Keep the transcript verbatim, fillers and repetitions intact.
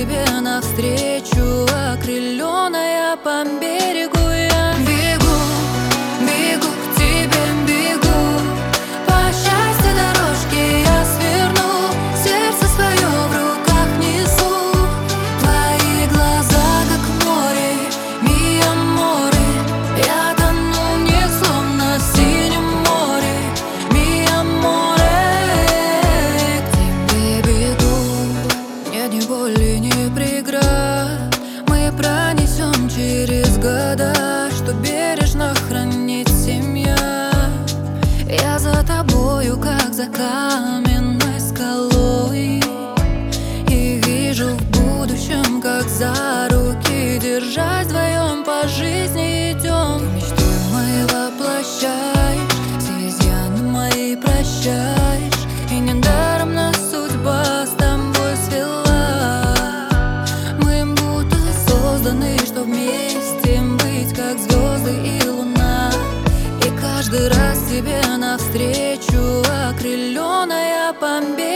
тебе навстречу, окрыленная по берегу я бегу, бегу к тебе, бегу. По счастью дорожки я сверну, сердце свое в руках несу. Твои глаза как море, ми аморе. Я тону в них словно в синем море, ми аморе. К тебе бегу, нет ни боли, ни преград. Мы пронесем через года, что бережно хранит семья. Я за тобою, как за каменной скалой, и вижу в будущем, как за руки, держась вдвоем по жизни идем. Ты мечты мои воплощаешь, все изъяны мои прощаешь, и недаром нас судьба с тобой свела. Мы будто созданы, что вместе быть, как звезды и луна. И каждый раз тебе навстречу, окрыленная по берегу.